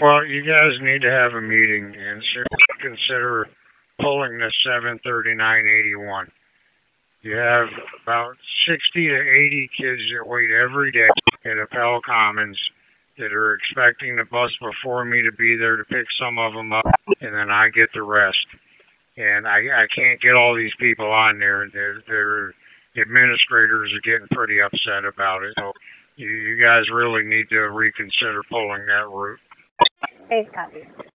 Well, you guys need to have a meeting and consider pulling the 73981. You have about 60 to 80 kids that wait every day at Appel Commons that are expecting the bus before me to be there to pick some of them up, and then I get the rest. And I can't get all these people on there. Their administrators are getting pretty upset about it. So you guys really need to reconsider pulling that route. Please copy.